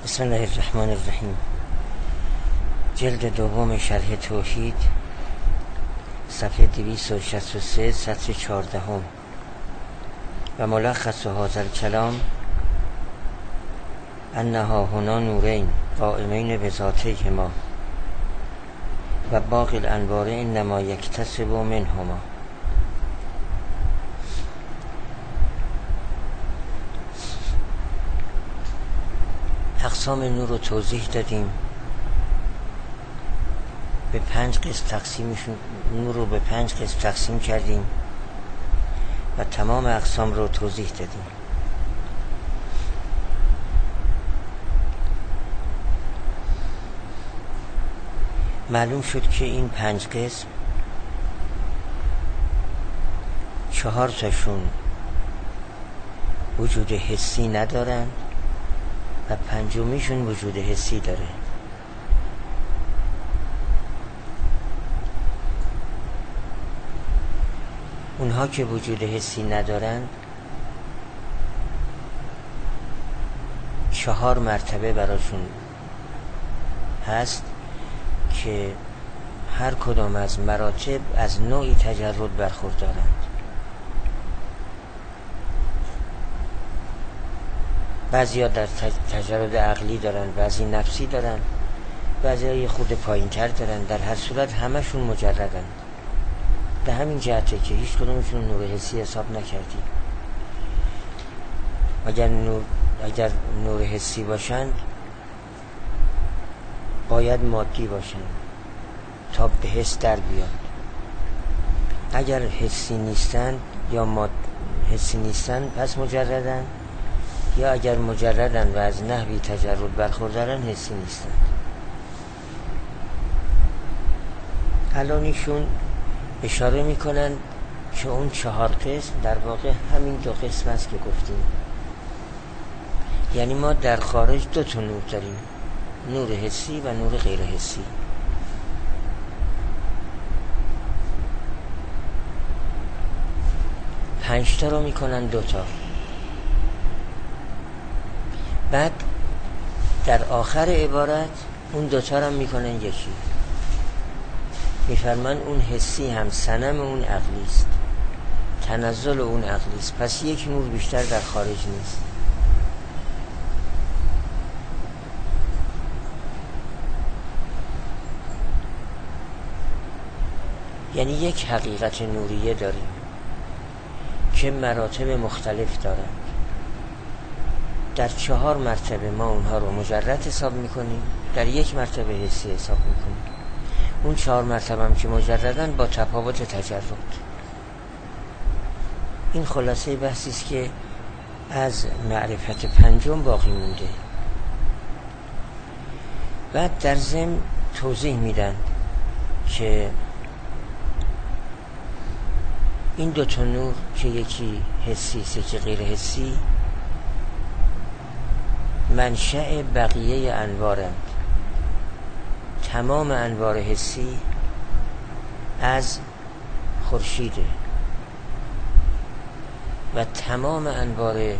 بسم الله الرحمن الرحیم. جلد دوم شرح توحید، صفحه 263، سطر 14. و ملخص هذا الکلام انها هنا نورین قائمین بذاتیهما و باقی الانوار انما یکتسب منهما. اقسام نور رو توضیح دادیم، به 5 قسم تقسیمشون، نور رو به 5 قسم تقسیم کردیم و تمام اقسام رو توضیح دادیم. معلوم شد که این 5 قسم 4 تاشون وجود حسی ندارن و 5میشون وجود حسی داره. اونها که وجود حسی ندارن 4 مرتبه براشون هست که هر کدام از مراتب از نوعی تجرد برخوردارند. بعضی ها در تجرد عقلی دارن، بعضی نفسی دارن، بعضی ها یه خود پایین تر دارن. در هر صورت همشون مجردن. به همین جهته که هیچ کدومشون نور حسی حساب نکردیم. اگر نور حسی باشند باید مادی باشند تا به حس در بیاد. اگر حسی نیستند یا حسی نیستند پس مجردن، یا اگر مجردن و از نحوی تجرد برخوردارن حسی نیستن. الان ایشون اشاره میکنن که اون 4 قسم در واقع همین 2 قسم است که گفتیم. یعنی ما در خارج 2 تا نور داریم، نور حسی و نور غیر حسی. پنج تا رو میکنن 2 تا. بعد در آخر عبارت اون 2 تا رو میکنن یکی. میفرمان اون حسی هم صنم اون عقلی است، تنزل اون عقلی است. پس یک نور بیشتر در خارج نیست. یعنی یک حقیقت نوریه داریم که مراتب مختلف دارند. در 4 مرتبه ما اونها رو مجرد حساب میکنیم، در 1 مرتبه حسی حساب میکنیم. اون 4 مرتبه هم که مجردن با تفاوت تجرد. این خلاصه بحثی است که از معرفت 5 باقی مونده. بعد در ضمن توضیح میدن که این 2 تا نور که یکی حسی است یکی غیر حسی منشأ بقیه انوارند. تمام انوار حسی از خورشیده و تمام انوار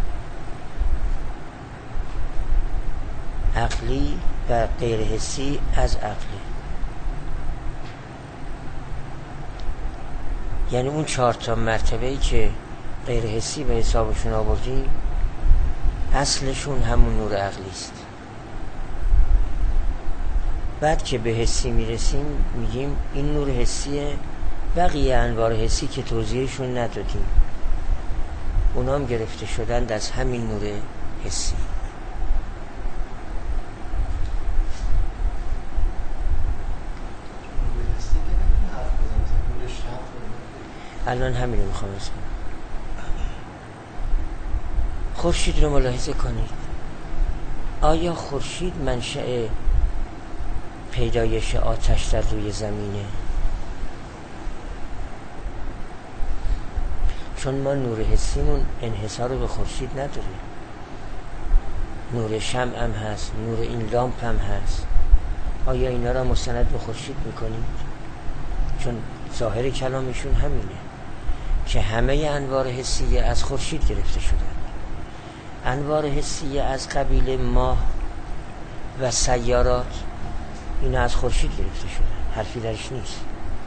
عقلی و غیر حسی از عقلی. یعنی اون 4 تا مرتبه‌ای که غیر حسی به حسابشون آوردیم اصلشون همون نور عقلی است. بعد که به حسی میرسیم میگیم این نور حسیه. بقیه انوار حسی که توضیحشون ندادیم اونام گرفته شدند از همین نور حسی. الان همین رو میخوام از کنم. خورشید رو ملاحظه کنید. آیا خورشید منشأ پیدایش آتش در روی زمینه؟ چون ما نور حسیمون انحصار به خورشید نداره. نور شمع هم هست، نور این لامپ هم هست. آیا اینا را مستند به خورشید میکنید؟ چون ظاهر کلامشون همینه که همه انوار حسیه از خورشید گرفته شدن. انوار حسیه از قبیل ماه و سیارات اینا از خورشید گرفته شده، حرفی درش نیست.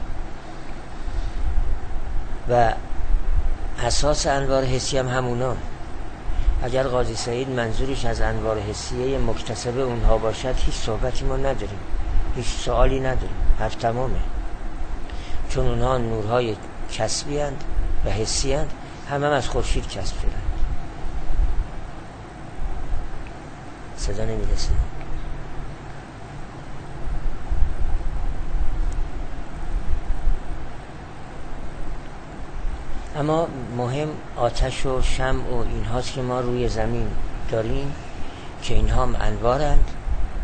و اساس انوار حسی هم همونا. اگر قاضی سعید منظورش از انوار حسیه مکتسب اونها باشد، هیچ صحبتی ما نداریم، هیچ سوالی نداریم، حرف تمامه. چون اونها نورهای کسبی هستند و حسی هستند، هم از خورشید کسب شدند. صدا نمیرسه. اما مهم آتش و شمع و این هاست که ما روی زمین داریم که اینها هم انوارند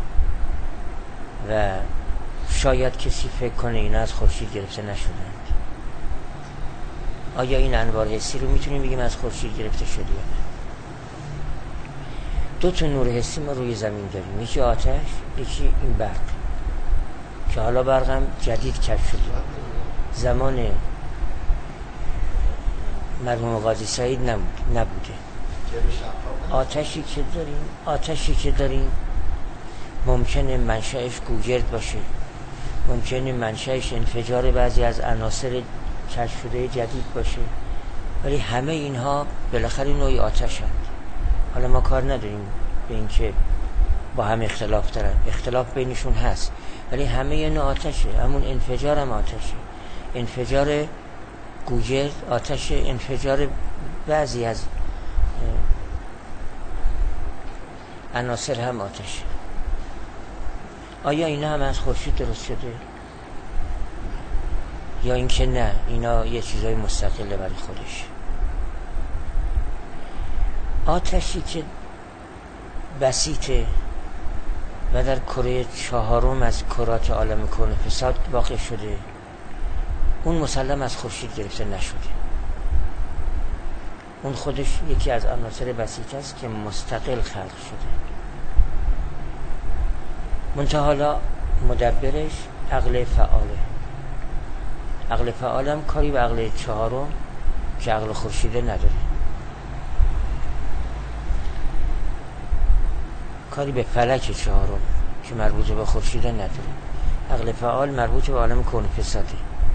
و شاید کسی فکر کنه اینا از خورشید گرفته نشدند. آیا این انوار حسی رو میتونیم بگیم از خورشید گرفته شده یا نه؟ دو تا نور حسی ما روی زمین داریم، یکی آتش، یکی این برق که حالا برق هم جدید کشف شده. زمان مرحوم قاضی سعید نبوده. آتشی که داریم ممکنه منشأش گوگرد باشه، ممکنه منشأش انفجار بعضی از عناصر کشف شده جدید باشه، ولی همه اینها بالاخره نوعی آتش هست. حالا ما کار نداریم به این که با هم اختلاف دارن، اختلاف بینشون هست، ولی همه یه نوع آتشه. همون انفجار هم آتشه، انفجار گوگرد آتش، انفجار بعضی از عناصر هم آتشه. آیا اینا هم از خورشید درست شده یا اینکه نه اینا یه چیزای مستقله برای خودش؟ آتشی که بسیطه و در کره چهارم از کرات عالم کون فساد واقع شده، اون مسلم از خورشید گرفته نشده. اون خودش یکی از عناصر بسیط است که مستقل خلق شده. منتها حالا مدبرش عقل فعاله. عقل فعال هم کاری به عقل چهارم که عقل خورشیده نداره، کاری به فلک چهارم که مربوط به خورشیده نداره. عقل فعال مربوط به عالم کون فساده.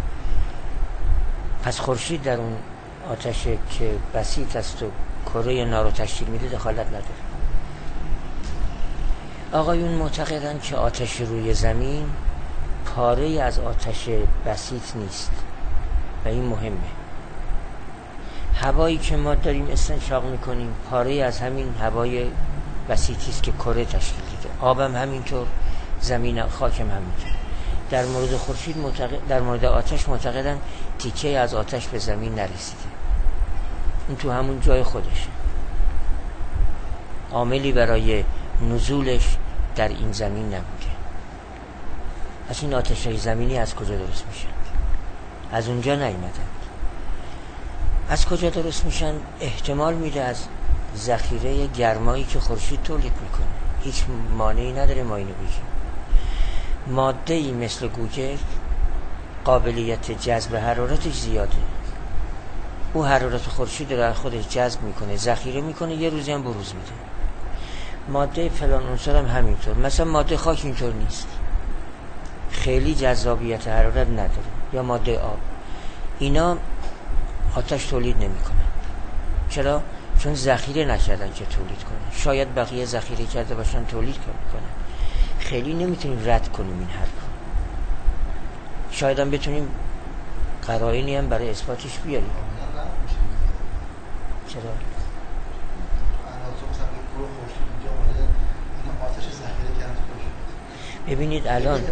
پس خورشید در اون آتش که بسیط است و کره نار رو تشکیل میده دخالت نداره. آقایون معتقدن که آتش روی زمین پاره از آتش بسیط نیست و این مهمه. هوایی که ما داریم استنشاق میکنیم پاره از همین هوای بسیطی است که کره تشکیل دیده. آبم همینطور، زمین، خاکم همینطور. در مورد خورشید در مورد آتش معتقدن تیکه از آتش به زمین نرسیده، این تو همون جای خودشه. عاملی برای نزولش در این زمین نبوده. از این آتش‌های زمینی از کجا درست میشن؟ از اونجا نیومدن. از کجا درست میشن؟ احتمال میده از ذخیره گرمایی که خورشید تولید میکنه. هیچ مانعی نداره ما اینو بگیم. ماده‌ای مثل گوگرد قابلیت جذب حرارتش زیاده. او حرارت خورشید رو در خودش جذب میکنه، ذخیره میکنه، یه روزی هم بروز میده. ماده فلان عنصر هم همینطور. مثلا ماده خاک اینطور نیست، خیلی جذابیت حرارت نداره، یا ماده آب. اینا آتش تولید نمیکنن. چرا؟ چون ذخیره نکردن که تولید کنن. شاید بقیه ذخیره کرده باشن تولید کنن. خیلی نمیتونیم رد کنیم این حرف. شاید هم بتونیم قرائنی هم برای اثباتش بیاریم. چرا؟ ببینید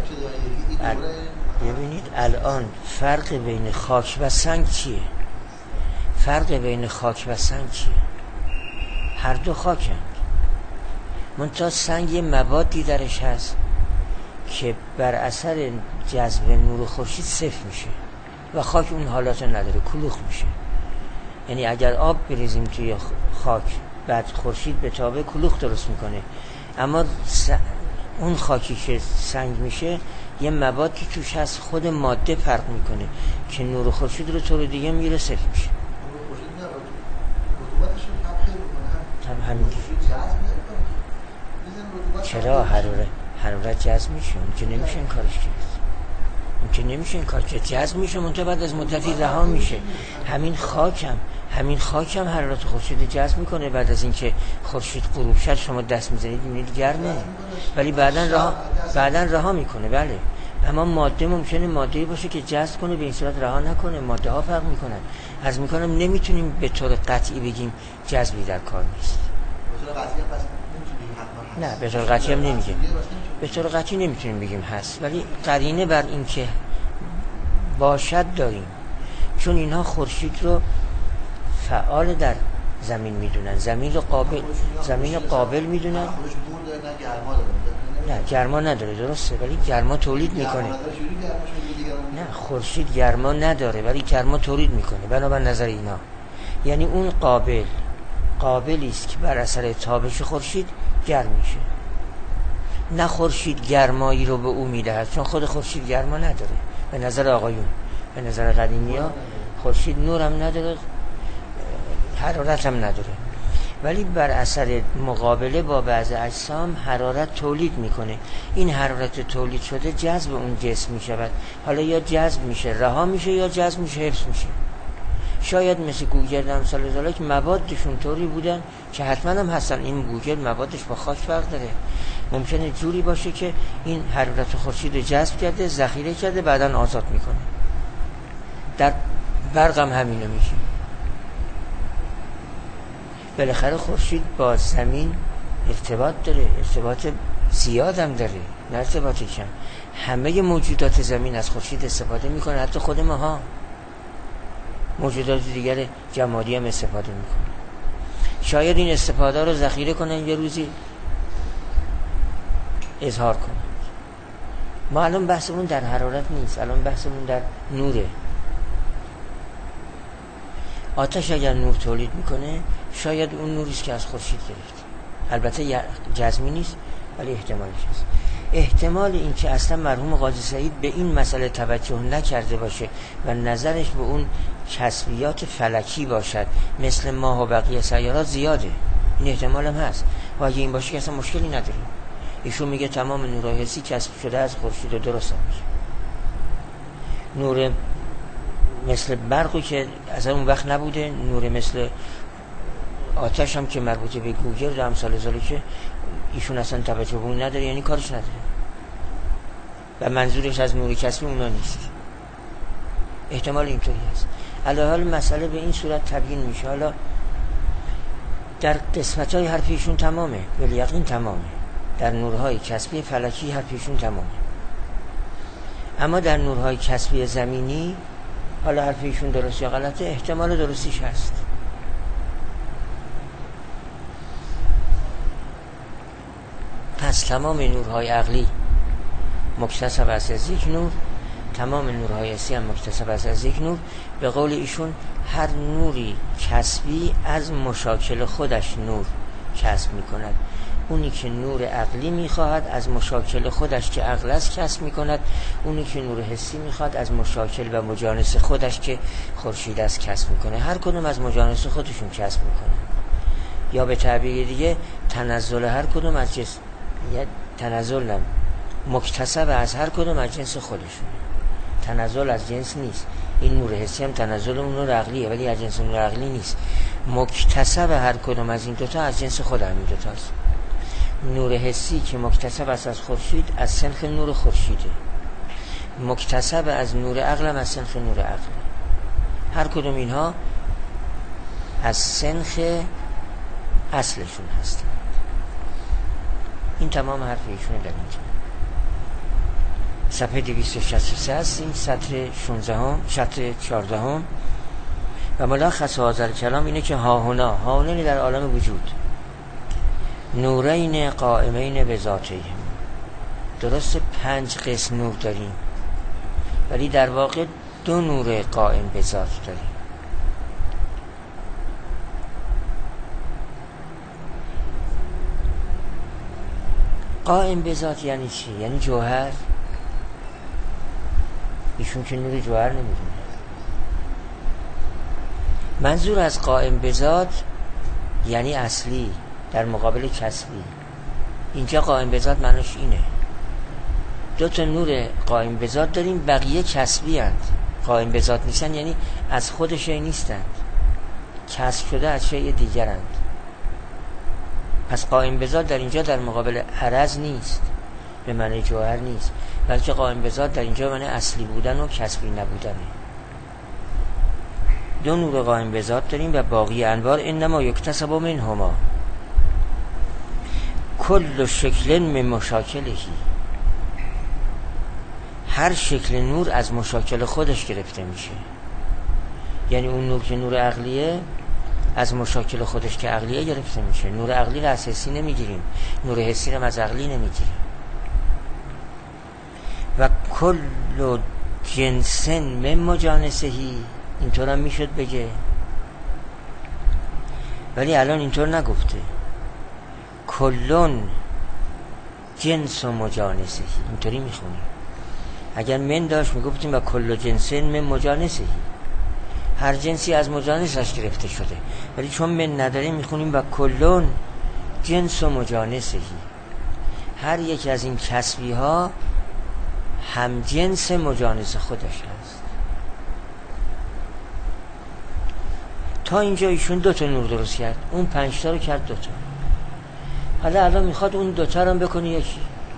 الان فرق بین خاک و سنگ چیه؟ فرق بین خاک و سنگ چیه؟ هر دو خاکند، منتها سنگ یه موادی درش هست که بر اثر جذب نور خورشید صفر میشه و خاک اون حالات نداره، کلوخ میشه. یعنی اگر آب بریزیم توی خاک بعد خورشید به تابه کلوخ درست میکنه، اما اون خاکی که سنگ میشه یه موادی توش هست، خود ماده فرق میکنه که نور خورشید رو طور دیگه میره صفر میشه. چرا حرارت جذب میشه؟ اون که نمیشه این کارش کرد، اون که نمیشه این کار کرد. جذب میشه منتها بعد از مدتی رها میشه. همین خاکم حرارت خورشید جذب میکنه. بعد از اینکه خورشید غروب شد شما دست میزنید میبینید گرمه، ولی بعدن رها میکنه. بله، اما ماده ممکنه ماده‌ای باشه که جذب کنه به این صورت رها نکنه. ماده ها فرق میکنن. از میکنم نمیتونیم به طور قطعی بگیم جذبی در کار نیست. نه، به طور قطعی هم نمیگیم. به طور قطعی نمیتونیم بگیم هست، ولی قرینه بر این که باشد داریم، چون اینها خورشید رو فعال در زمین میدونن، زمین قابل میدونن. نه، گرما نداره، درسته، ولی گرما تولید میکنه. نه، خورشید گرما نداره ولی گرما تولید میکنه بنابر نظر اینا. یعنی اون قابلی است که بر اثر تابش خورشید گرم میشه. نه خورشید گرمایی رو به او میدهد، چون خود خورشید گرما نداره به نظر آقایون. به نظر قدیمی‌ها خورشید نورم نداره، حرارت هم نداره، ولی بر اثر مقابله با بعض اجسام حرارت تولید میکنه. این حرارت تولید شده جذب اون جسم میشود. حالا یا جذب میشه رها میشه، یا جذب میشه حفظ میشه. شاید مثل گوگرد امثال ذالک موادشون طوری بودن که حتما هم هستن. این گوگرد موادش با خاک فرق داره. ممکنه جوری باشه که این حرارت خورشید رو جذب کرده، ذخیره کرده، بعداً آزاد میکنه. در برق هم همینو میشه. بالاخره خورشید با زمین ارتباط داره، ارتباط زیاد هم داره، نه ارتباط کم. همه موجودات زمین از خورشید استفاده میکنه، حتی خود ماها. موجودات دیگر جمادی هم استفاده میکنه. شاید این استفاده رو ذخیره کنن یه روزی اظهار کنن. ما الان بحثمون در حرارت نیست، الان بحثمون در نوره. آتش اگر نور تولید میکنه شاید اون نوریست که از خورشید گرفت. البته جزمی نیست ولی احتمالش هست. احتمال این که اصلا مرحوم قاضی سعید به این مسئله توجه نکرده باشه و نظرش به اون کسبیات فلکی باشد مثل ماه و بقیه سیارات زیاده. این احتمال هم هست و اگه این باشه که اصلا مشکلی نداریم. ایشون میگه تمام نورهای حسی کسب شده از خورشید و درست میشه. نور مثل برقی که از اون وقت نبوده، نور مثل آتش هم که مربوطه به گوگرد و امثال ذالک ایشون اصلا توجه به اون نداره، یعنی کارش نداره و منظورش از نور کسبی اونا نیست. احتمال اینطوری هست. علی حال مسئله به این صورت تبیین میشه. حالا در قسمت‌های حرف ایشون تمامه، ولی یقین تمامه. در نورهای کسبی فلکی حرف ایشون تمامه. اما در نورهای کسبی زمینی حالا حرف ایشون درست یا غلطه، احتمال درستیش هست. پس تمام نورهای عقلی مکتسب است از یک نور، تمام نورهای حسی هم مکتسب است از یک نور. به قول ایشون هر نوری کسبی از مشاکل خودش نور کسب می کند. اونی که نور عقلی میخواهد از مشاکل خودش که عقل است کسب میکند، اونی که نور حسی میخواد از مشاکل و مجانس خودش که خورشید است کسب میکنه. هر کدوم از مجانس خودشون کسب میکنه. یا به تعبیر دیگه تنزل هر کدوم از جنس، یا تنزل مکتسب از هر کدوم از جنس خودشون. تنزل از جنس نیست. این نور حسی هم تنزل اون نور عقلیه ولی از جنس نور عقلی نیست. مکتسب هر کدوم از این دوتا از جنس خود همین دوتاست. نور حسی که مکتسب است از خورشید از سنخ نور خورشیده، مکتسب از نور عقل هم از سنخ نور عقل. هر کدوم اینها از سنخ اصلشون هستن. این تمام حرف ایشونه در اینجا. صفحه 263 هستیم، سطر 14 و ملخص هذا کلام اینه که هاهنا در عالم وجود نورین قائمین به ذاتهم. درست 5 قسم نور داریم ولی در واقع 2 نور قائم به ذات داریم. قائم به ذات یعنی چی؟ یعنی جوهر. ایشون که نور جوهر نمیدونه. منظور از قائم به ذات یعنی اصلی در مقابل کسبی. اینجا قائم به ذات معناش اینه. دو تا نور قائم به ذات داریم، بقیه کسبی هستند. قائم به ذات نیستن یعنی از خود شیء نیستند، کسب شده از شیء دیگرند. پس قائم به ذات در اینجا در مقابل عرض نیست، به معنی جوهر نیست، بلکه قائم به ذات در اینجا معنی اصلی بودن و کسبی نبودنه. دو نور قائم به ذات داریم و باقی انوار انما یکتسب منهما کل شکل من مشاکلهی. هر شکل نور از مشاکل خودش گرفته میشه. یعنی اون نور که نور عقلیه از مشاکل خودش که عقلیه گرفته میشه. نور عقلی رو از حسی نمیگیریم، نور حسی رو از عقلی نمیگیریم. و کل جنس من مجانسهی، اینطور هم میشد بگه، ولی الان اینطور نگفته. کلون جنس و مجانسهی اینطوری میخونیم. اگر من داشت میگفتیم و کل جنس من مجانسهی، هر جنسی از مجانسش گرفته شده، ولی چون من نداریم میخونیم و کلون جنس و مجانسهی، هر یک از این کسبی ها هم جنس مجانس خودش هست. تا اینجا ایشون دو تا نور درست کرد، اون 5 تا رو کرد 2 تا. حالا الان میخواد اون 2 تا رو بکنه یکی.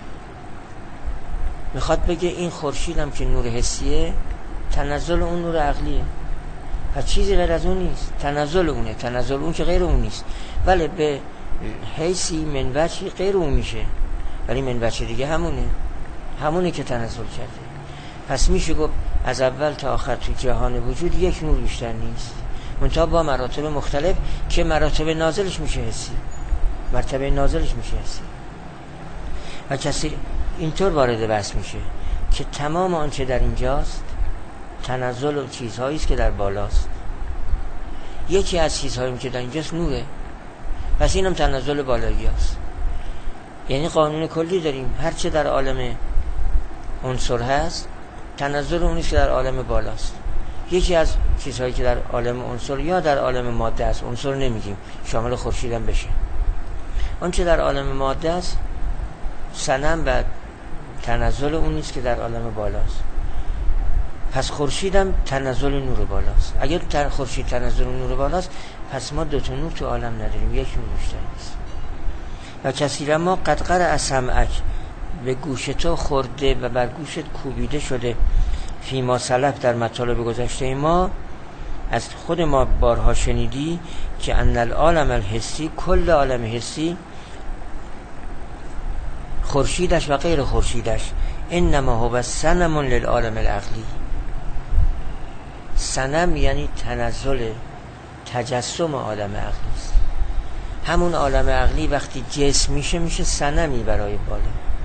میخواد بگه این خورشیدم که نور حسیه تنزل اون نور عقلیه، پس چیزی غیر از اون نیست، تنزل اونه، تنزل اون که غیر اون نیست. بله به حیثی منوچی غیر اون میشه، ولی منوچی دیگه همونه که تنزل کرده. پس میشه گفت از اول تا آخر تو جهان وجود یک نور بیشتر نیست، منتها با مراتب مختلف که مراتب نازلش میشه حسی، مرتبه نازلش میشه حسی. و کسی اینطور وارد بحث میشه که تمام آنچه در اینجاست تنزل و چیزهایی است که در بالاست. یکی از چیزهایی که در اینجاست نوره، پس اینم تنزل بالایی است. یعنی قانون کلی داریم، هرچه در عالم عنصر هست تنزل اونیست که در عالم بالاست. یکی از چیزهایی که در عالم عنصر یا در عالم ماده است، عنصر نمیگیم، شامل خورشید هم بشه، آنچه در عالم ماده است صنم و تنزل اونیست که در عالم بالاست. پس خورشید هم تنزل نور بالاست. اگر خورشید تنزل نور بالاست، پس ما 2 تا نور تو عالم نداریم، یک نور بیشتر نیست. و کثیرا ما قد قرأ سمعک، به گوش تو خورده و بر گوشت کوبیده شده، فیما سلف، در مطالب گذشته ما از خود ما بارها شنیدی که ان العالم الحسی، کل عالم حسی، خورشیدش و غیر خورشیدش، انما هو صنم للعالم العقلی. صنم یعنی تنزل، تجسم عالم عقلی است. همون عالم عقلی وقتی جسم میشه صنمی برای بالا.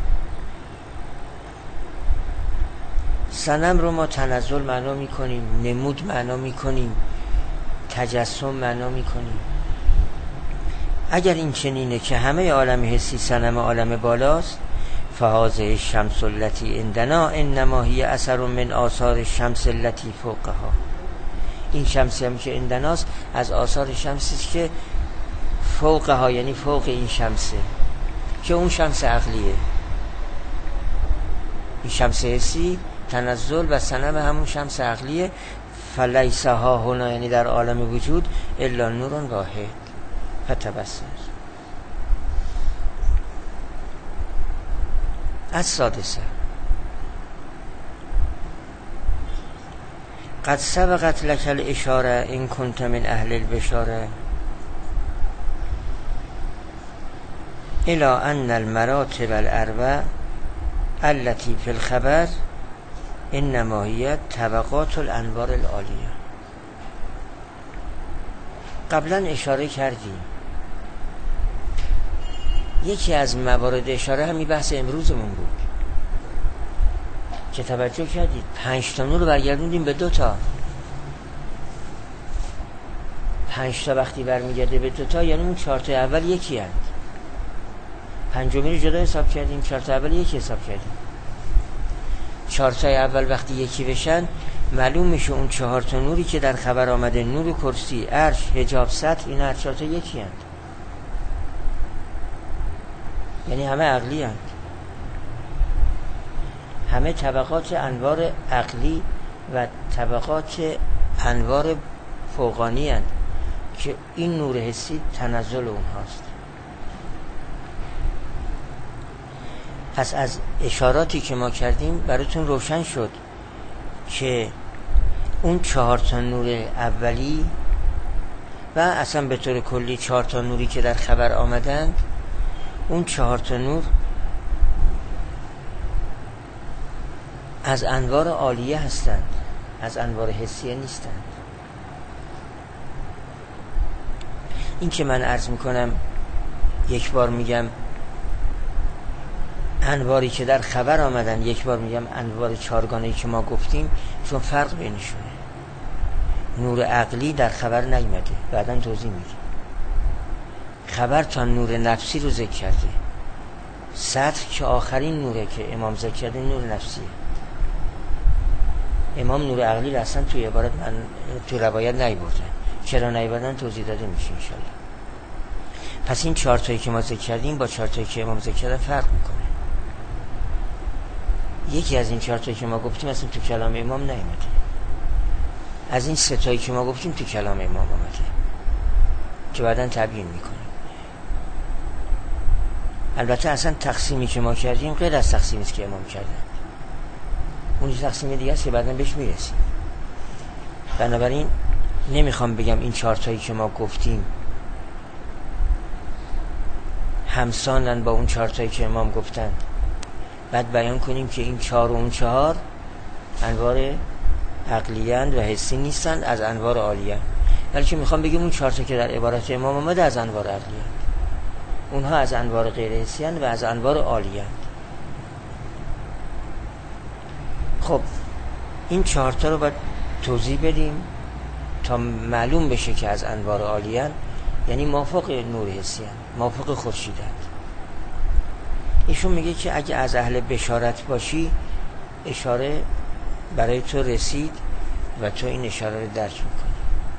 صنم رو ما تنزل معنا میکنیم، نمود معنا میکنیم، تجسم معنا میکنیم. اگر این چنینه که همه عالم حسی صنم عالم بالاست، فهذه الشمس التي عندنا انما هي اثر من آثار الشمس التي فوقها. این شمسی هم که عندناست از آثار شمسی که فوقها، یعنی فوق این شمسه، که اون شمس عقلیه. این شمس حسی تنزل و صنم همون شمس عقلیه. فلیس ها هنا، یعنی در عالم وجود، الا نور واحد فتبصر. السادسه قد سبقت لك الاشاره ان كنت من اهل البشاره الى ان المراتب الاربع التي في الخبر انما هي طبقات الانوار العالیه. قبلا اشاره کردیم یکی از موارد اشاره همین بحث امروزمون بود که توجه کردید 5 تا نور رو برگردوندیم به 2 تا. 5 تا وقتی برمیگرده به 2 تا یعنی اون 4 تا اول یکی هست. 5می رو جدا حساب کردیم، 4 تا اول یکی حساب کردیم. 4 تا اول وقتی یکی بشن معلوم میشه اون 4 تا نوری که در خبر آمده، نور کرسی، عرش، حجاب، سطح، این هر 4 تا یکی هست. یعنی همه عقلی هستند، همه طبقات انوار عقلی و طبقات انوار فوقانی هستند که این نور حسی تنزل اونهاست. پس از اشاراتی که ما کردیم براتون روشن شد که اون 4 تا نور اولی و اصلا به طور کلی 4 تا نوری که در خبر آمدند، اون 4 تا نور از انوار عالیه هستند، از انوار حسیه نیستند. این که من عرض میکنم یک بار میگم انواری که در خبر آمدن، یک بار میگم انوار 4گانه‌ای که ما گفتیم، چون فرق بینشونه. نور عقلی در خبر نیامده، بعداً توضیح میگه. خبر تا نور نفسی رو ذکر کرده، سطح که آخرین نوره که امام ذکر کرده نور نفسیه. امام نور عقلی رو اصلا توی عبارت من توی روایت نیاوردن. چرا نیاوردن توضیح داده میشه انشالله. پس این 4 تایی که ما ذکر کردیم با 4 تایی که امام ذکر کرده فرق میکنه. یکی از این 4 تایی که ما گفتیم اصلا تو کلام امام نیامده، از این 3 تایی که ما گفتیم تو کلام امام آمده که بعداً تبیین میکنیم. البته اصلا تقسیمی که ما کردیم غیر از تقسیمی است که امام کردن، اون تقسیم دیگه است که بعداً بهش میرسیم. بنابراین نمیخوام بگم این 4 تایی که ما گفتیم همسانن با اون 4 تایی که امام گفتن، بعد بیان کنیم که این 4 و اون 4 انوار عقلیند و حسی نیستند، از انوار عالیه. بلکه میخوام بگیم اون 4 تا که در عبارت امام آمده از انوار عقلیند، اونها از انوار غیر حسی و از انوار عالیه. خب این 4 تا رو باید توضیح بدیم تا معلوم بشه که از انوار عالیه، یعنی مافوق نور حسی، مافوق خورشیدند. ایشون میگه که اگه از اهل بشارت باشی اشاره برای تو رسید و تو این اشاره رو درک میکنی.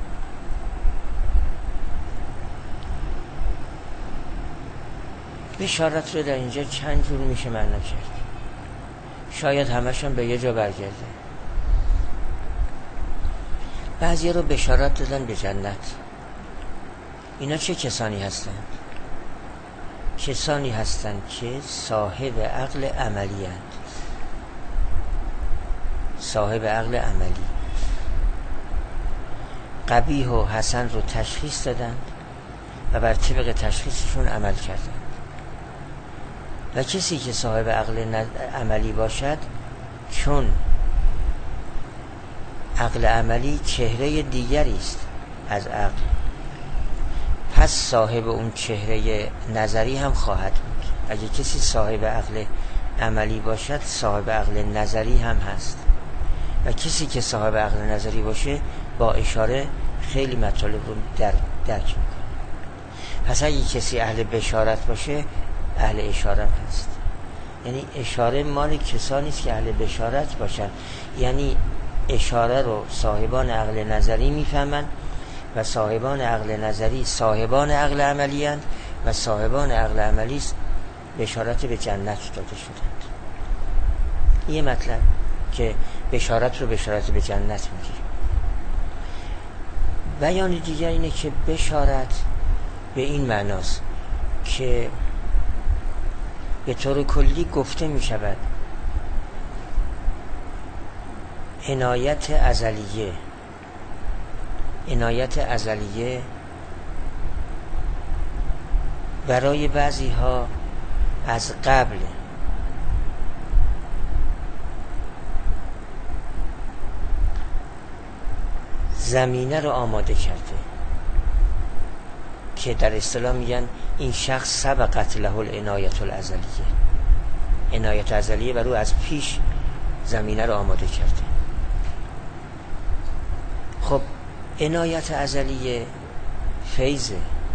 بشارت رو در اینجا چند جور میشه معنا کرد، شاید همشون به یه جا برگرده. بعضی رو بشارت دادن به جنت. اینا چه کسانی هستند؟ کسانی هستند که صاحب عقل عملی هستند، صاحب عقل عملی، قبیح و حسن رو تشخیص دادن و بر طبق تشخیصشون عمل کردن. و کسی که صاحب عقل عملی باشد، چون عقل عملی چهره دیگری است از عقل، پس صاحب اون چهره نظری هم خواهد بود. اگه کسی صاحب عقل عملی باشد، صاحب عقل نظری هم هست. و کسی که صاحب عقل نظری باشه با اشاره خیلی مطالب رو درک میکنه. پس اگه کسی اهل بشارت باشه، اهل اشاره هست. یعنی اشاره مال کسانی است که اهل بشارت باشن، یعنی اشاره رو صاحبان عقل نظری میفهمن و صاحبان عقل نظری صاحبان عقل عملی هستند و صاحبان عقل عملی بشارت به جنت داده شدند. یه مطلب که بشارت رو بشارت به جنت میگیریم. بیان دیگر اینه که بشارت به این معناست که به طور کلی گفته می شود عنایت ازلیه برای بعضی ها از قبل زمینه رو آماده کرده، که در اصطلاح میگن این شخص سبقت له العنایت الازلیه، عنایت ازلیه برای از پیش زمینه رو آماده کرده. خب عنایت ازلیه فیضه.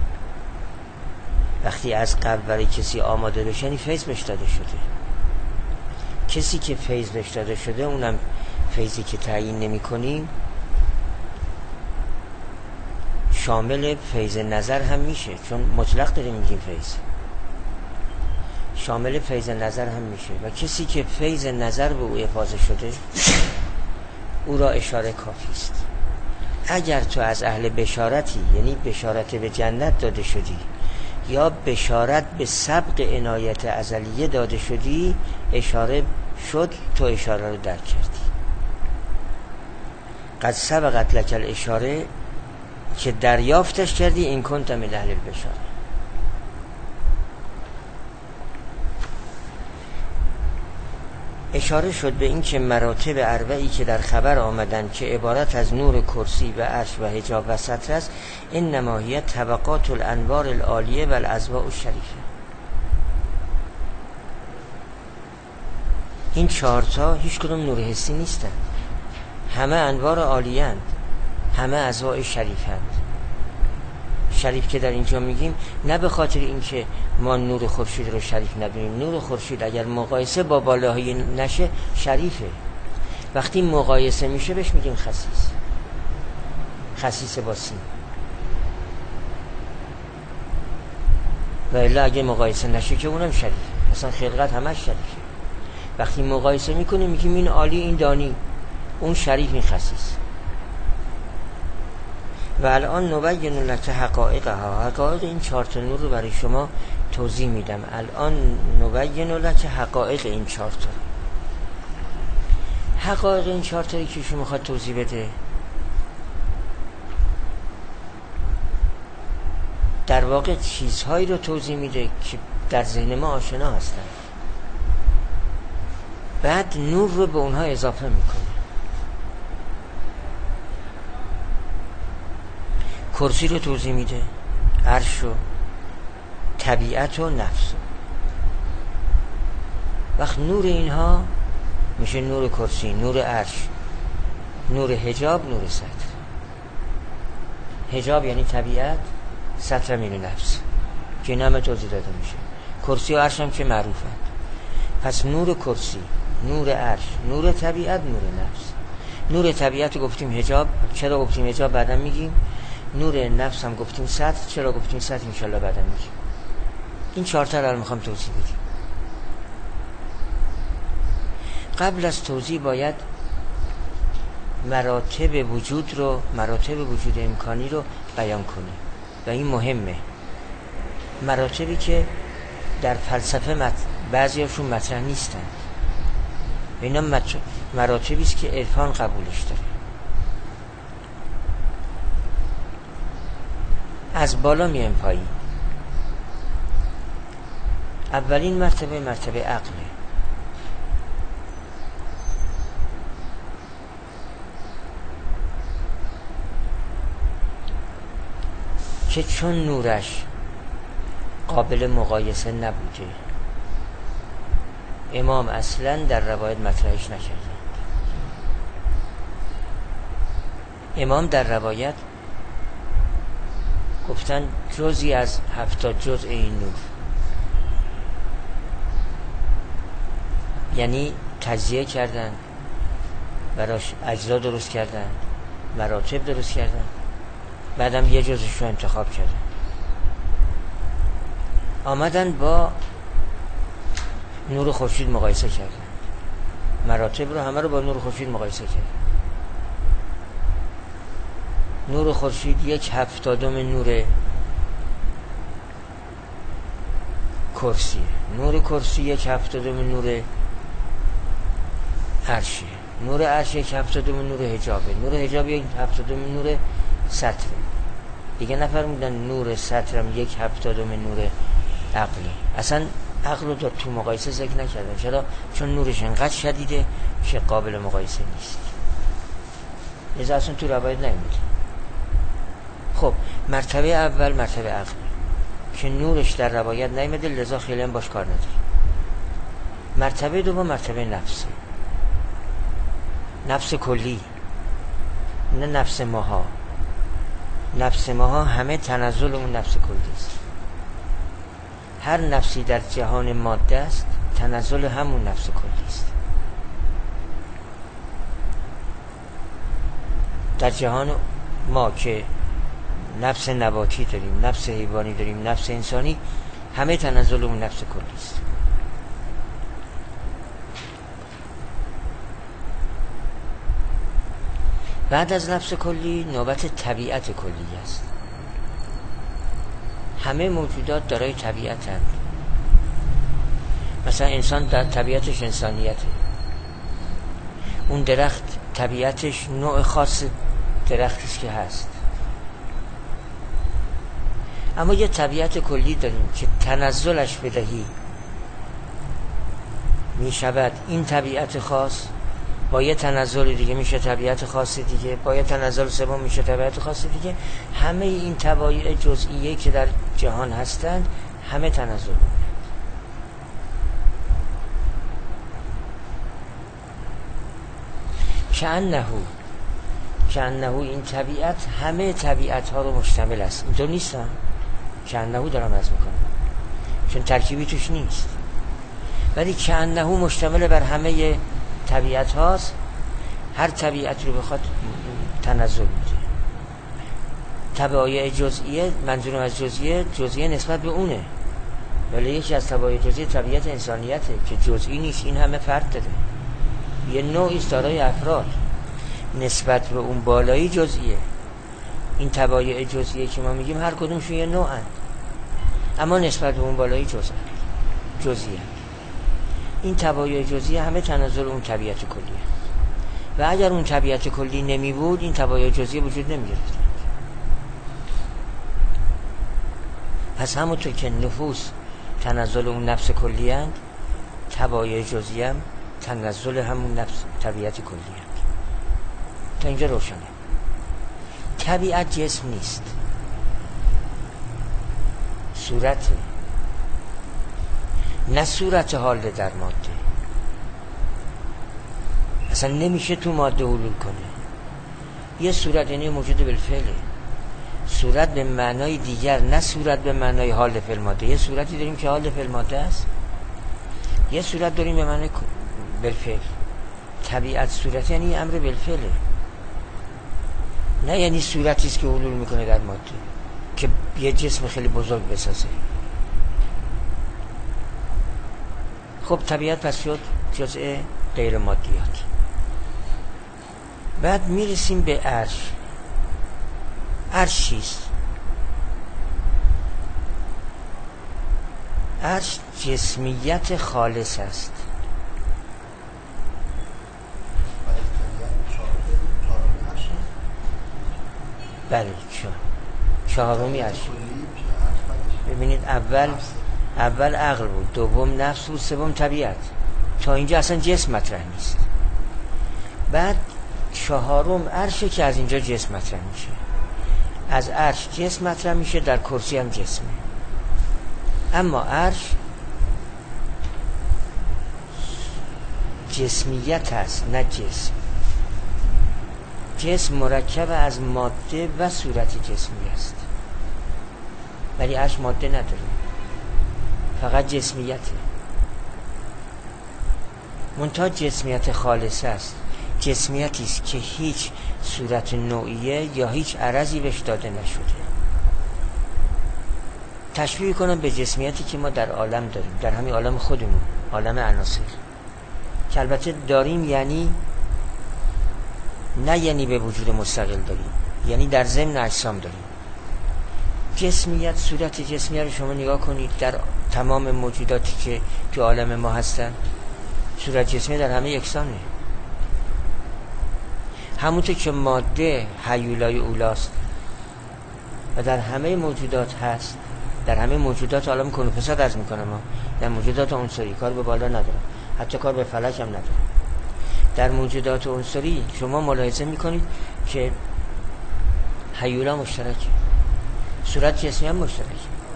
وقتی از قبل برای کسی آماده بشه یعنی فیض بهش داده شده. کسی که فیض بهش داده شده، اونم فیضی که تعیین نمی کنیم، شامل فیض نظر هم میشه، چون مطلق داریم میگیم فیض. شامل فیض نظر هم میشه و کسی که فیض نظر به او افاضه شده او را اشاره کافی است. اگر تو از اهل بشارتی، یعنی بشارت به جنت داده شدی یا بشارت به سبق عنایت ازلیه داده شدی، اشاره شد، تو اشاره رو درک کردی. قد سبقت لک الاشاره، که دریافتش کردی، این کنت من اهل البشاره. اشاره شد به این که مراتب اربعی که در خبر آمدن که عبارت از نور کرسی و عرش و حجاب و ستر است، این نماهی طبقات الانوار العالیه و الازواء الشریفه. این چهارتا هیچ کدوم نور حسی نیستن، همه انوار عالیه اند، همه ازواء شریف اند. شریف که در اینجا میگیم نه به خاطر اینکه ما نور خورشید رو شریف ندونیم. نور خورشید اگر مقایسه با بالاهای نشه شریفه، وقتی مقایسه میشه بهش میگیم خسیس. خسیس با سین. و الا اگه مقایسه نشه که اونم شریفه، اصلا خلقت همش شریفه. وقتی مقایسه میکنیم میگیم این عالی، این دانی، اون شریف، این خسیس. و الان نبین لک حقایقها، حقایق این چهار تا نور رو برای شما توضیح میدم. الان نبین لک حقایق این چهار تا. حقایق این چهار تا که شما میخواد توضیح بده، در واقع چیزهایی رو توضیح میده که در ذهن ما آشنا هستن، بعد نور رو به اونها اضافه میکنه. کرسی رو توضیح میده، عرش و طبیعت و نفس. وقت نور اینها میشه نور کرسی، نور عرش، نور حجاب، نور ستر. حجاب یعنی طبیعت، ستر یعنی نفس که این همه توضیح داده میشه. کرسی و عرش هم که معروفه. پس نور کرسی، نور عرش، نور طبیعت، نور نفس. نور طبیعت گفتیم حجاب، چرا گفتیم حجاب بعدا میگیم. نور نفس هم گفتیم ستر، چرا گفتیم ستر انشالله بعدا میگیم. این چهار تا رو میخوام توضیح بدیم. قبل از توضیح باید مراتب وجود رو، مراتب وجود امکانی رو بیان کنیم و این مهمه. مراتبی که در فلسفه بعضیاشون مطرح نیستن، اینا مراتبی است که عرفان قبولش داره. از بالا میایم پایین. اولین مرتبه مرتبه عقله که چون نورش قابل مقایسه نبوده، امام اصلا در روایت مطرحش نکرده. امام در روایت گفتن جزئی از 70 جزء این نور، یعنی تجزیه کردن، براش اجزا درست کردن، مراتب درست کردن، بعدم یه جزش رو انتخاب کردن، آمدن با نور خورشید مقایسه کردن، مراتب رو همه رو با نور خورشید مقایسه کردن. نور خورشید 1/70 نور کرسیه، نور کرسی 1/70 نور عرشه، نور عرش 1/70 نور حجابه، نور حجاب 1/70 نور ستره. دیگه نفرمودن نور سترم 1/70 نور عقله. اصلا عقل رو تو مقایسه ذکر نکردن. چرا؟ چون نورش انقدر شدیده که قابل مقایسه نیست. لذا اصلا تو روایت نمیده. خب مرتبه اول مرتبه عقل که نورش در روایت نمیده، لذا خیلی هم باش کار نداره. مرتبه دوم مرتبه نفس، نفس کلی، نه نفس ماها. نفس ماها همه تنزل اون نفس کلی است. هر نفسی در جهان ماده است تنزل همون نفس کلی است. در جهان ما که نفس نباتی داریم، نفس حیوانی داریم، نفس انسانی، همه تنزل اون نفس کلی است. بعد از نفس کلی نوبت طبیعت کلی است. همه موجودات دارای طبیعتند. مثلا انسان در طبیعتش انسانیته. اون درخت طبیعتش نوع خاص درختی است که هست. اما یه طبیعت کلی داریم که تنزلش بدهی می شود این طبیعت خاص، با یه تنزل دیگه میشه طبیعت خاص دیگه، با یه تنزل سوم میشه طبیعت خاص دیگه. همه این طبایع جزئیه که در جهان هستند همه تنزل می‌کنند. کأنه این طبیعت همه طبیعت ها رو مشتمل است. اینطور نیستم کأنه دارم عرض میکنم چون ترکیبی توش نیست، ولی کأنه مشتمل بر همه طبیعت هاست. هر طبیعت رو بخواد تنزل میده. طبایع جزئیه، منظورم از جزئیه نسبت به اونه، ولی یکی از طبایع جزئیه طبیعت انسانیته که جزئی نیست، این همه فرد داره، یه نوعی دارای افراد. نسبت به اون بالایی جزئیه. این طبایع جزئیه که ما میگیم هر کدومشون یه نوعن، اما نسبت به اون بالایی جزئیه. این طبایع جزئیه همه تناظر اون طبیعت کلیه و اگر اون طبیعت کلی نمی بود این طبایع جزئیه وجود نمی گرفت. پس همونطور که نفوس تنزل اون نفس کلی هست، طبایع جزئیه هم تنزل همون نفس طبیعت کلی هست. تا اینجا روشنه. طبیعت جسم نیست، صورت، نه صورت حال در ماده. اصلا نمیشه تو ماده حلول کنه. یه صورت یعنی موجود بالفعله. صورت به معنای دیگر، نه صورت به معنای حال فعل ماده. یه صورتی داریم که حال فعل ماده است، یه صورت داریم به معنای بالفعل. طبیعت صورت یعنی امر بالفعله، نه یعنی صورتی است که حلول میکنه در ماده که یه جسم خیلی بزرگ بسازه. خب طبیعت پس شد جزء غیر مادیات. بعد میرسیم به عرش. عرش چیست؟ عرش جسمیت خالص است. بله، چهارمی عرش. ببینید اول عقل بود، دوم نفس بود، سوم طبیعت. تا اینجا اصلا جسم مطرح نیست. بعد چهارم عرشه که از اینجا جسم مطرح میشه. از عرش جسم مطرح میشه، در کرسی هم جسمه. اما عرش جسمیت هست، نه جسم. جسم مرکب از ماده و صورت جسمی است، ولی عرش ماده نداره، فقط جسمیته. منتها جسمیت خالص است. جسمیتی است که هیچ صورت نوعیه یا هیچ عرضی بهش داده نشده. تشبیه کنم به جسمیتی که ما در عالم داریم، در همین عالم خودمون، عالم عناصر که البته داریم، یعنی نه یعنی به وجود مستقل داریم، یعنی در ضمن اجسام داریم. جسمیت، صورت جسمیه رو شما نگاه کنید در تمام موجوداتی که تو عالم ما هستن، صورت جسمیه در همه یکسانه. همونطور که ماده هیولای اولاست و در همه موجودات هست، در همه موجودات عالم کون و فساد عرض میکنم، در موجودات عنصری کار به بالا نداره، حتی کار به فلک هم نداره. در موجودات عنصری شما ملاحظه میکنید که هیولا مشترکه، صورت جسمی هم مشترکه.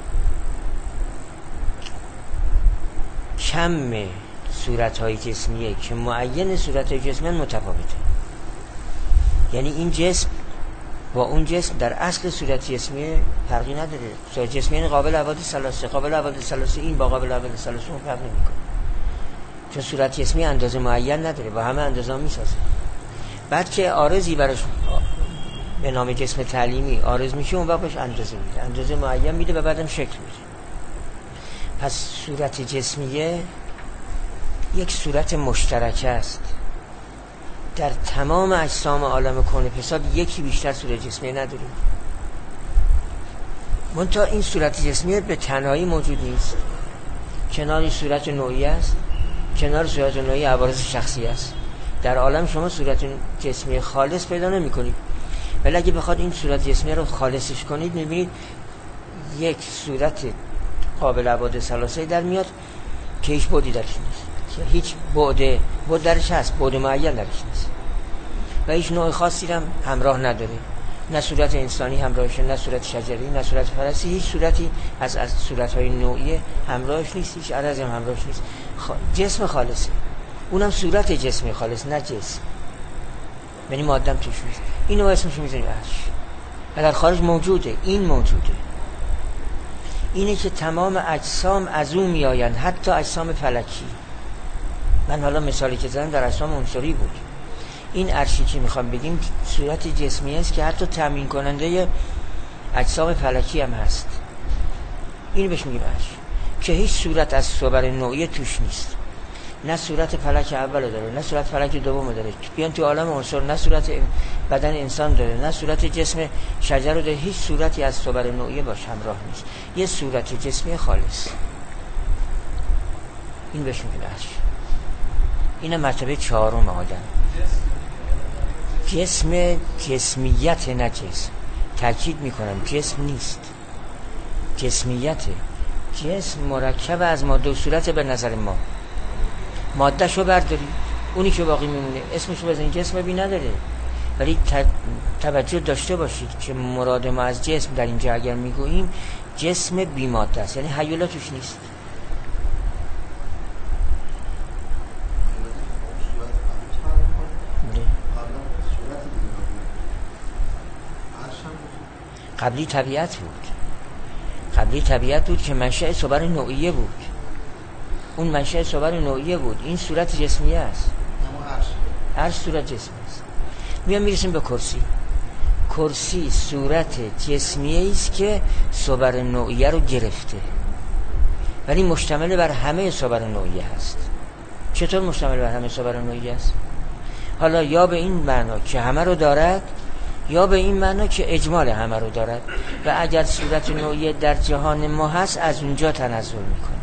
کم صورت‌های جسمیه که معین صورت‌های جسمی متفاوته. یعنی این جسم با اون جسم در اصل صورت جسمی فرقی نداره. صورت جسمی یعنی قابل عوض ثلاثه، قابل عوض ثلاثه این با قابل عوض ثلاثه اون فرق نمی‌کنه، چون صورت جسمی اندازه معین نداره، با همه اندازه ها میسازه. بعد که عارضی براش به نام جسم تعلیمی عارض میشه، اون وقت بهش اندازه میده، اندازه معین میده و بعدم شکل میده. پس صورت جسمیه یک صورت مشترک است. در تمام اجسام عالم کون حساب یکی بیشتر صورت جسمی نداریم. منتها این صورت جسمی به تنهایی موجود نیست، کنار صورت نوعی است، کنار صورت نوعی عوارض شخصی است. در عالم شما صورت جسمی خالص پیدا نمی کنید، ولی اگه بخواد این صورت جسمی رو خالصش کنید میبینید یک صورت قابل عباد ثلاثه در میاد که هیچ بعدی درش نیست، هیچ بعد درش هست، بعد معین درش نیست و هیچ نوع خاصی هم همراه نداره، نه صورت انسانی همراهشه، نه صورت شجری، نه صورت فرسی، هیچ صورتی از صورت‌های نوعی همراهش نیست، هیچ عرضی هم همراهش نیست. جسم خالصه، اونم صورت جسمی خالص، نه جسم، یعنی ماده هم توش نیست. اینو اسمش میذاریم عرش. و در خارج موجوده، این موجوده، اینه که تمام اجسام از اون میآیند، حتی اجسام فلکی. من حالا مثالی که زدم در اجسام عنصری بود. این عرشی که میخوام بگیم صورت جسمی است که حتی تامین کننده اجسام فلکی هم هست. اینو بهش میگیم عرش، که هیچ صورت از صور نوعی توش نیست، نه صورت فلک اول داره، نه صورت فلک دوم داره. بیان تو عالم عنصر نه صورت بدن انسان داره، نه صورت جسم شجر داره، هیچ صورتی از صور نوعی باش همراه نیست، یه صورت جسمی خالص. این بهش میگیم عرش. این مرتبه چهارم آدم. جسم جسمیت، نه جسم. تاکید میکنم جسم نیست، جسمیته. جسم مرکب از ماده و صورت به نظر ما. ماده شو برداری، اونی که باقی میمونه اسمشو بزنید جسم بی نداره. ولی توجه داشته باشید که مراد ما از جسم در اینجا اگر میگوییم جسم بی ماده است، یعنی هیولا توش نیست. قبلی طبیعت بود، قبلی طبیعت بود که منشأ صور نوعیه بود. اون منشأ صور نوعیه بود، این صورت جسمیه است. عرش صورت جسمی است. میرسیم به کرسی. کرسی صورت جسمیه است که صور نوعیه رو گرفته، ولی مشتمل بر همه صور نوعیه هست. چطور مشتمل بر همه صور نوعیه است؟ حالا یا به این معنا که همه رو دارد، یا به این معنا که اجمال همه رو دارد. و اگر صورت نوعیه در جهان ما هست از اونجا تنزل میکنه.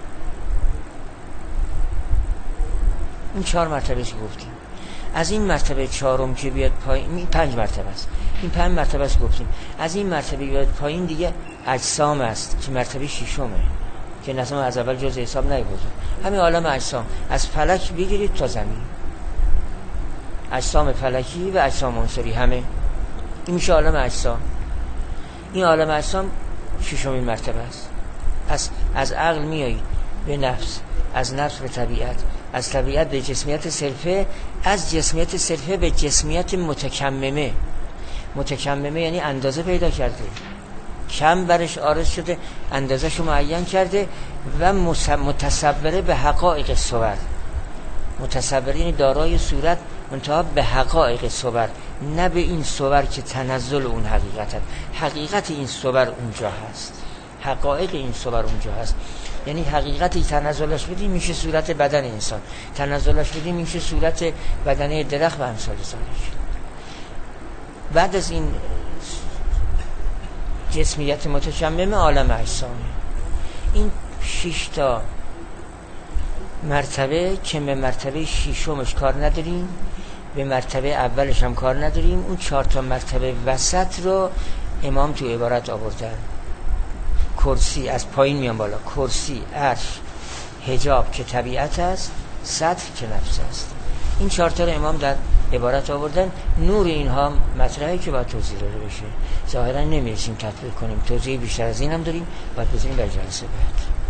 این 4 مرتبه که گفتیم. از این مرتبه چهارم که بیاد پایین، این 5 مرتبه است، این 5 مرتبه است گفتیم. از این مرتبه بیاد پایین دیگه اجسام است که مرتبه 6مه که نظام از اول جز حساب نیبوده. همین عالم اجسام از فلک بگیرید تا زمین، اجسام فلکی و اجسام عنصری همه این میشه عالم اجسام. این عالم اجسام 6مین مرتبه است. از عقل میایید به نفس، از نفس به طبیعت، از طبیعت به جسمیت صرفه، از جسمیت صرفه به جسمیت متکممه. متکممه یعنی اندازه پیدا کرده، کم برش عارض شده، اندازه‌شو معین کرده و متصوره به حقایق صور. متصوره یعنی دارای صورت منتها به حقایق صور، نه به این صور که تنزل اون حقیقت هست. حقیقت این صور اونجا هست، حقایق این صور اونجا هست. یعنی حقیقتی تنزلش بدیم میشه صورت بدن انسان، تنزلش بدیم میشه صورت بدنه درخت و امثال ذالک. بعد از این جسمیت متشمم عالم اجسامه. این 6 تا مرتبه که به مرتبه 6مش کار نداریم، به مرتبه اولش هم کار نداریم. اون 4 تا مرتبه وسط رو امام تو عبارت آوردن. کرسی از پایین میان بالا، کرسی، عرش، حجاب که طبیعت است، سطح که نفس است. این 4 تا رو امام در عبارت آوردن. نور اینها مطرحی که باید توضیح داده بشه. ظاهرا نمیرسیم تطبیق کنیم، توضیح بیشتر از این هم داریم، باید بزنیم در جلسه بعد.